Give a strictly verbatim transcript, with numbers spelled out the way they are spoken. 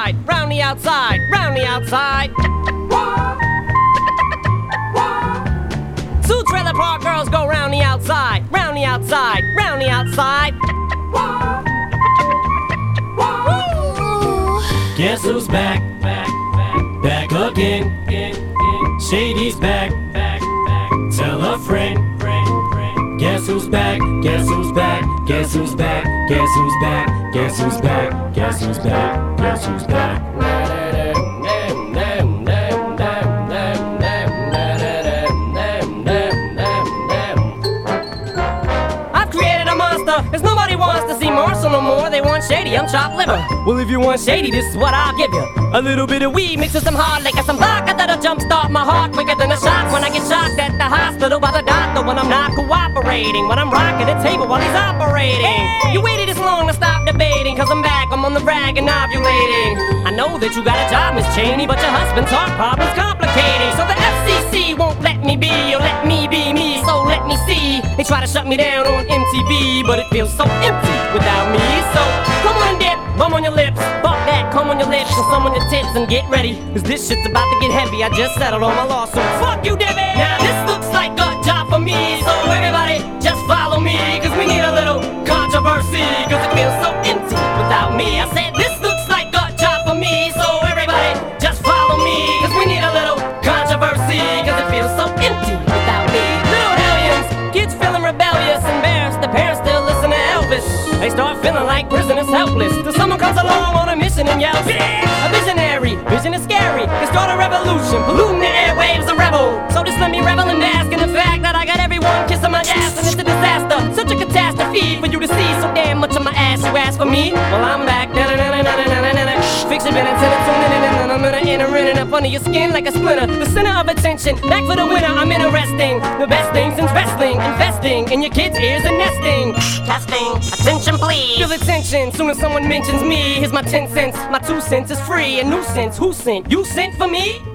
outside, round the outside, round the outside. Two trailer park girls go round the outside, round the outside, round the outside. Guess who's back, back, back, back again. Shady's back, back, back. Tell a friend, friend, friend. Guess who's back, guess who's back, guess who's back, guess who's back, guess who's back, guess who's back, guess who's back. I've created a monster, cause nobody wants to see Marshall no more. They want Shady, I'm chopped liver. Well, if you want Shady, this is what I'll give you. A little bit of weed mixed with some hard liquor, some vodka that'll jumpstart my heart quicker than a shot when I get shocked at the hospital by the doctor when I'm not cooperating, when I'm rocking the table while he's operating. Hey! You waited this long to stop debating, cause I'm back, I'm on the rag and ovulating. I know that you got a job, Miss Cheney, but your husband's heart problem's complicating. So the F C C won't let me be, or let me be me, so let me see. They try to shut me down on M T V, but it feels so empty without me. So come on and dip, bum on your lips, fuck that, come on your lips, and some on your tits, and get ready, cause this shit's about to get heavy. I just settled on my lawsuit. Fuck you, Debbie! Now this looks like a job for me, so everybody just follow me, cause we need a little controversy, cause it feels so empty without me. I said this looks like a job for me, so everybody just follow me, cause we need a little controversy, cause it feels so empty without me. Little hellions, kids feeling rebellious, embarrassed, the parents still listen to Elvis. They start feeling like prisoners helpless, till someone comes along on a mission and yells, yeah! A visionary, vision is scary, can start a revolution, polluting the airwaves, a rebel. So just let me revel and bask in the fact that I got everyone kissing my ass, and it's a disaster, such a catastrophe for you to see so damn much of my ass. You ask for me? Well, I'm back. Fix your minutes and it's tuning in, and I'm gonna enter in and up under your skin like a splinter. The center of attention, back for the winner. I'm interesting, the best thing since wrestling, investing in your kids' ears and nesting. Testing, attention please. Feel the tension soon as someone mentions me. Here's my ten cents, my two cents is free. A nuisance, who sent? You sent for me?